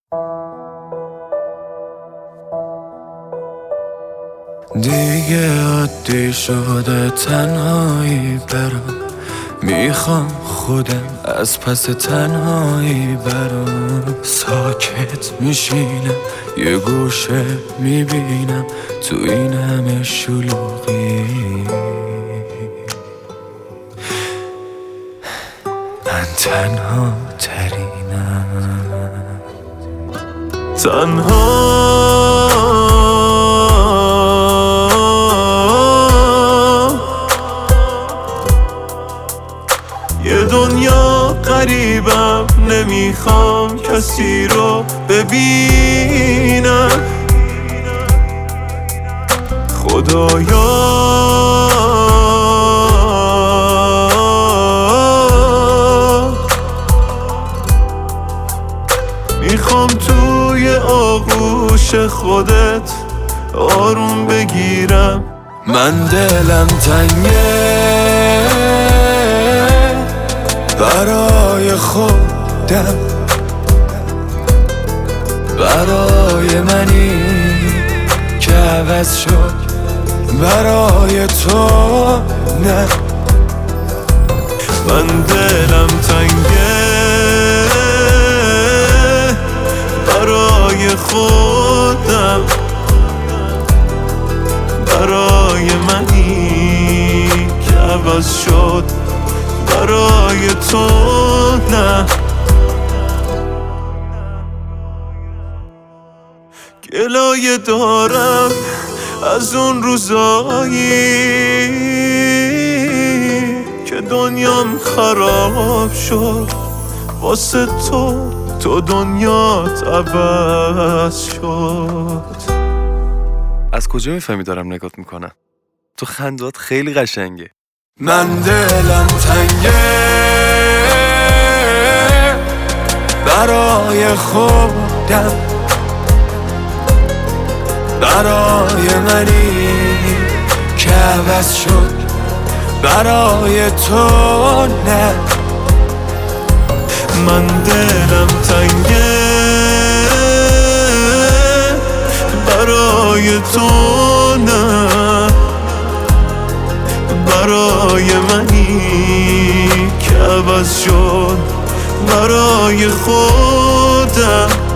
دیگه عادی شده تنهایی برام، میخوام خودم از پس تنهایی برام. ساکت میشینم یه گوشه میبینم تو این همه شلوغی من تنها ترینم. یه دنیا غریبم، نمیخوام کسی رو ببینم. خدایا میخوام توی آغوش خودت آروم بگیرم. من دلم تنگه برای خودم، برای منی که عوض شد، برای تو نه. من دلم تنگه برای خودم، برای منی که عوض شد، برای تو نه. گلایه دارم از اون روزایی که دنیام خراب شد واسه تو دنیات عوض شد. از کجا میفهمی دارم نگات میکنم؟ تو خندات خیلی قشنگه. من دلم تنگه برای خودم، برای منی که عوض شد، برای تو نه. من دلم تنگه برای تو نه، برای منی که عوض شد، برای خودم.